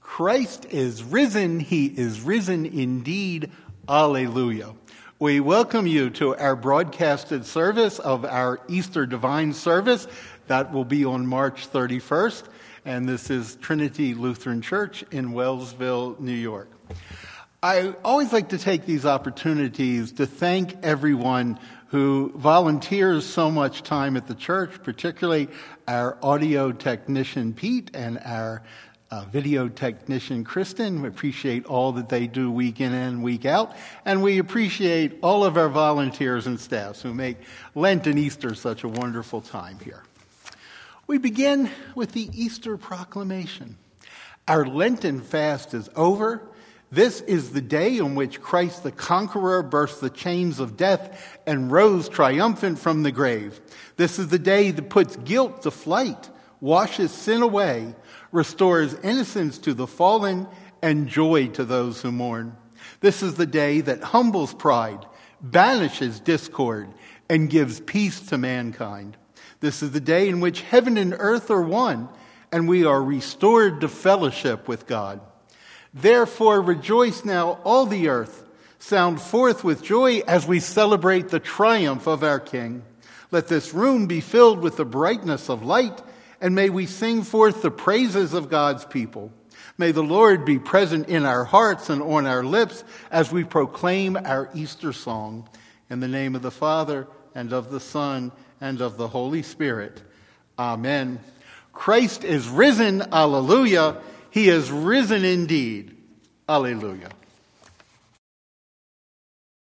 Christ is risen. He is risen indeed. Alleluia. We welcome you to our broadcasted service of our Easter Divine Service. That will be on March 31st. And this is Trinity Lutheran Church in Wellsville, New York. I always like to take these opportunities to thank everyone who volunteers so much time at the church, particularly our audio technician Pete and our video technician Kristen. We appreciate all that they do week in and week out. And we appreciate all of our volunteers and staffs who make Lent and Easter such a wonderful time here. We begin with the Easter proclamation. Our Lenten fast is over. This is the day on which Christ the Conqueror burst the chains of death and rose triumphant from the grave. This is the day that puts guilt to flight, washes sin away, restores innocence to the fallen, and joy to those who mourn. This is the day that humbles pride, banishes discord, and gives peace to mankind. This is the day in which heaven and earth are one, and we are restored to fellowship with God. Therefore, rejoice now, all the earth. Sound forth with joy as we celebrate the triumph of our King. Let this room be filled with the brightness of light, and may we sing forth the praises of God's people. May the Lord be present in our hearts and on our lips as we proclaim our Easter song. In the name of the Father, and of the Son, and of the Holy Spirit. Amen. Christ is risen. Alleluia. He is risen indeed. Alleluia.